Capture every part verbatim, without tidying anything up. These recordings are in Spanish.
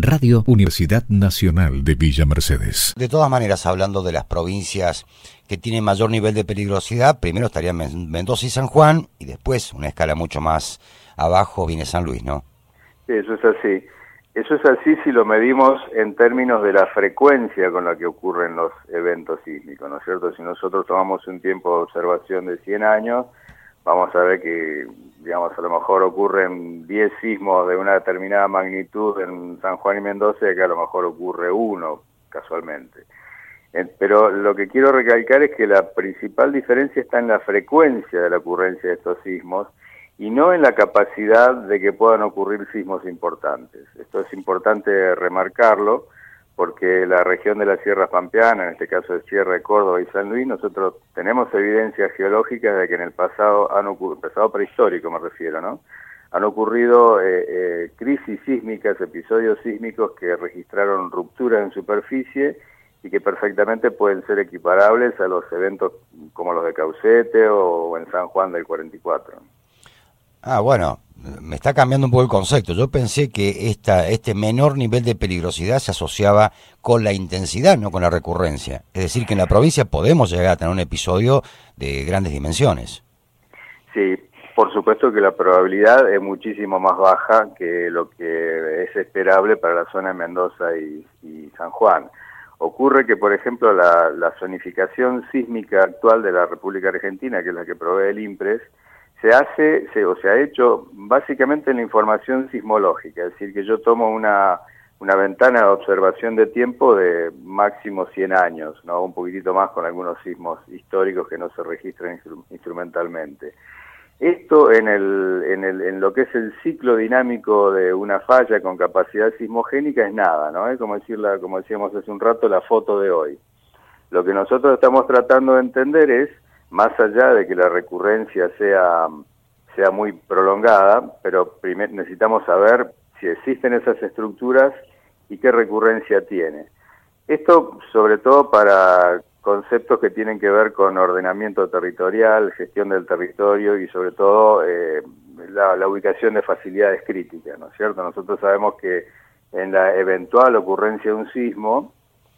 Radio Universidad Nacional de Villa Mercedes. De todas maneras, hablando de las provincias que tienen mayor nivel de peligrosidad, primero estarían Mendoza y San Juan, y después, una escala mucho más abajo, viene San Luis, ¿no? Sí, eso es así. Eso es así si lo medimos en términos de la frecuencia con la que ocurren los eventos sísmicos, ¿no es cierto? Si nosotros tomamos un tiempo de observación de cien años, vamos a ver que, digamos, a lo mejor ocurren diez sismos de una determinada magnitud en San Juan y Mendoza, y que a lo mejor ocurre uno, casualmente. Pero lo que quiero recalcar es que la principal diferencia está en la frecuencia de la ocurrencia de estos sismos, y no en la capacidad de que puedan ocurrir sismos importantes. Esto es importante remarcarlo, porque la región de la Sierra Pampeana, en este caso de Sierra de Córdoba y San Luis, nosotros tenemos evidencias geológicas de que en el pasado han ocurrido, pasado prehistórico me refiero, ¿no? Han ocurrido eh, eh, crisis sísmicas, episodios sísmicos que registraron rupturas en superficie y que perfectamente pueden ser equiparables a los eventos como los de Caucete o en San Juan del cuarenta y cuatro. Ah, bueno, me está cambiando un poco el concepto. Yo pensé que esta, este menor nivel de peligrosidad se asociaba con la intensidad, no con la recurrencia. Es decir, que en la provincia podemos llegar a tener un episodio de grandes dimensiones. Sí, por supuesto que la probabilidad es muchísimo más baja que lo que es esperable para la zona de Mendoza y, y San Juan. Ocurre que, por ejemplo, la, la zonificación sísmica actual de la República Argentina, que es la que provee el INPRES, se hace, se, o se ha hecho básicamente en la información sismológica, es decir, que yo tomo una, una ventana de observación de tiempo de máximo cien años, ¿no? Un poquitito más con algunos sismos históricos que no se registran instru instrumentalmente. Esto en, el, en, el, en lo que es el ciclo dinámico de una falla con capacidad sismogénica es nada, ¿no? Es como decirla, como decíamos hace un rato, la foto de hoy. Lo que nosotros estamos tratando de entender es, más allá de que la recurrencia sea, sea muy prolongada, pero primero necesitamos saber si existen esas estructuras y qué recurrencia tiene. Esto sobre todo para conceptos que tienen que ver con ordenamiento territorial, gestión del territorio y sobre todo eh, la, la ubicación de facilidades críticas, ¿no es cierto? Nosotros sabemos que en la eventual ocurrencia de un sismo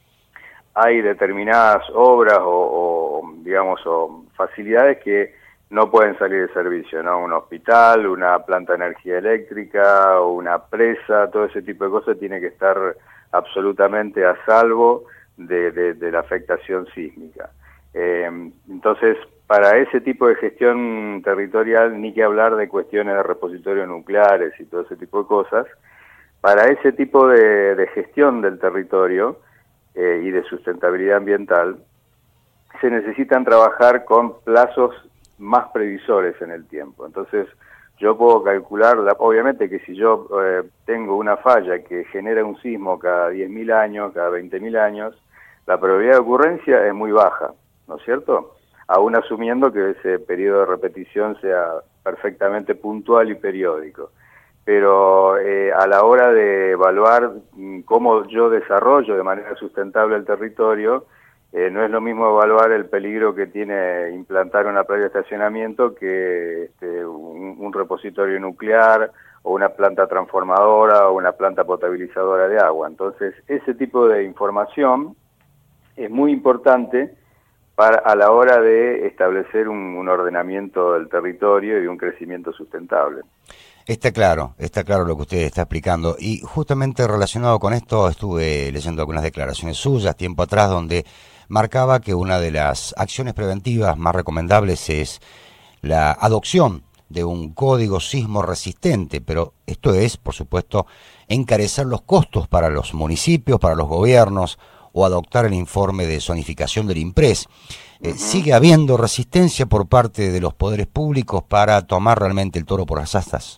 hay determinadas obras o, o digamos, o facilidades que no pueden salir de servicio, ¿no? Un hospital, una planta de energía eléctrica, o una presa, todo ese tipo de cosas tiene que estar absolutamente a salvo de, de, de la afectación sísmica. Eh, entonces, para ese tipo de gestión territorial, ni que hablar de cuestiones de repositorios nucleares y todo ese tipo de cosas. Para ese tipo de, de gestión del territorio eh, y de sustentabilidad ambiental, se necesitan trabajar con plazos más previsores en el tiempo. Entonces, yo puedo calcular, obviamente que si yo eh, tengo una falla que genera un sismo cada diez mil años, cada veinte mil años, la probabilidad de ocurrencia es muy baja, ¿no es cierto? Aún asumiendo que ese periodo de repetición sea perfectamente puntual y periódico. Pero eh, a la hora de evaluar cómo yo desarrollo de manera sustentable el territorio, Eh, no es lo mismo evaluar el peligro que tiene implantar una playa de estacionamiento que este, un, un repositorio nuclear o una planta transformadora o una planta potabilizadora de agua. Entonces, ese tipo de información es muy importante para, a la hora de establecer un, un ordenamiento del territorio y un crecimiento sustentable. Está claro, está claro lo que usted está explicando. Y justamente relacionado con esto, estuve leyendo algunas declaraciones suyas tiempo atrás donde marcaba que una de las acciones preventivas más recomendables es la adopción de un código sismo resistente, pero esto es, por supuesto, encarecer los costos para los municipios, para los gobiernos, o adoptar el informe de zonificación del INPRES. Eh, uh-huh. ¿Sigue habiendo resistencia por parte de los poderes públicos para tomar realmente el toro por las astas?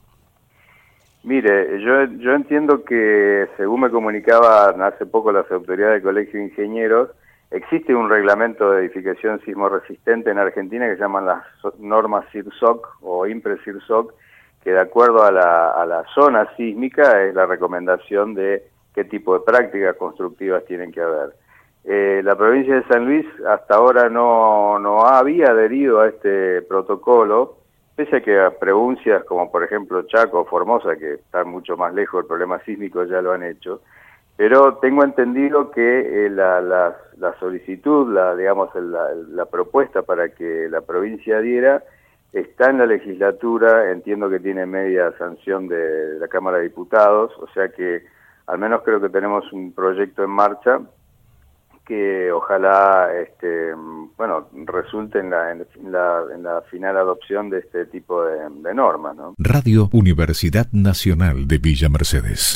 Mire, yo, yo entiendo que, según me comunicaban hace poco las autoridades del Colegio de Ingenieros, existe un reglamento de edificación sismo resistente en Argentina que se llaman las normas SIRSOC o INPRES SIRSOC, que de acuerdo a la, a la zona sísmica es la recomendación de qué tipo de prácticas constructivas tienen que haber. Eh, la provincia de San Luis hasta ahora no, no había adherido a este protocolo, pese a que a provincias como por ejemplo Chaco o Formosa, que están mucho más lejos del problema sísmico, ya lo han hecho, pero tengo entendido que eh, la, la, la solicitud, la digamos la, la propuesta para que la provincia adhiera está en la legislatura, entiendo que tiene media sanción de, de la Cámara de Diputados, o sea que al menos creo que tenemos un proyecto en marcha que ojalá este, bueno, resulte en la, en la, en la final adopción de este tipo de, de normas, ¿no? Radio Universidad Nacional de Villa Mercedes.